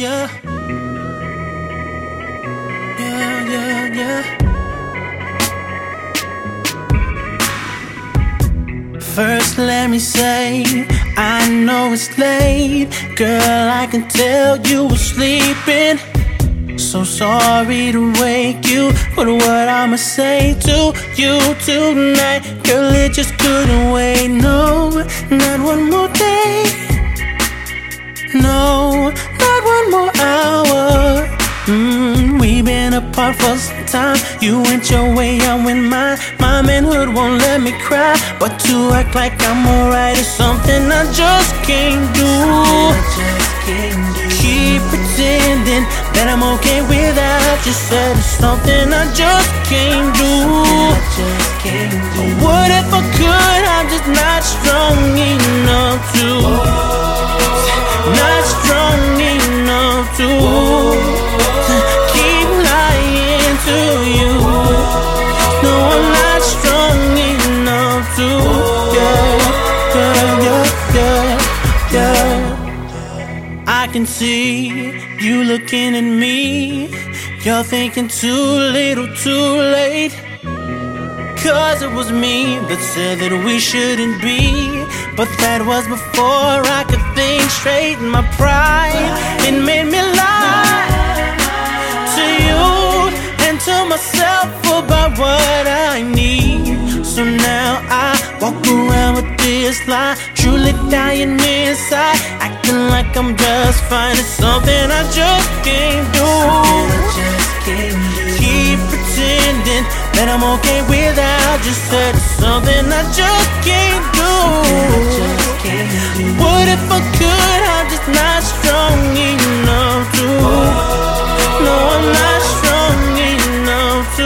yeah. Yeah, yeah, yeah. First let me say, I know it's late. Girl, I can tell you were sleeping. So sorry to wake you, but what I'ma say to you tonight, girl, it just couldn't wait. No, not one more day. No, not one more hour. We've been apart for some time. You went your way, I went mine. My manhood won't let me cry, but to act like I'm alright is something I just can't do. Keep pretending that I'm okay without you. Said it's something I just can't do. What if I could? I'm just not strong enough to. Not strong enough to keep lying to you. No, I'm not strong enough to. Yeah. I can see you looking at me. You're thinking too little, too late. Cause it was me that said that we shouldn't be, but that was before I could think straight. My pride, it made me lie to you and to myself about what I need. So now I walk around with this lie, truly dying inside, acting like I'm just fine. It's something I just can't do. Keep pretending that I'm okay without you. Said it's something I just can't do. What if I could? I'm just not strong enough to. No, I'm not strong enough to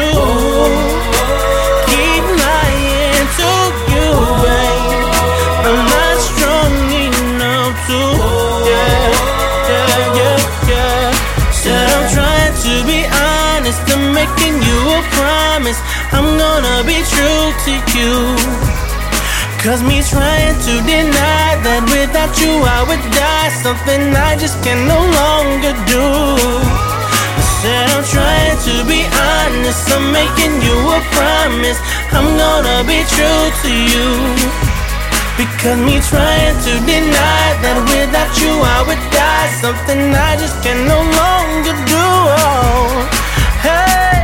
keep lying to you, babe. I'm not strong enough to. Yeah. Said I'm trying to be honest, I'm making you a promise. I'm gonna be true to you. Cause me trying to deny that without you I would die, something I just can no longer do. I said I'm trying to be honest, I'm making you a promise. I'm gonna be true to you. Because me trying to deny that without you I would die, something I just can no longer do. Oh, hey.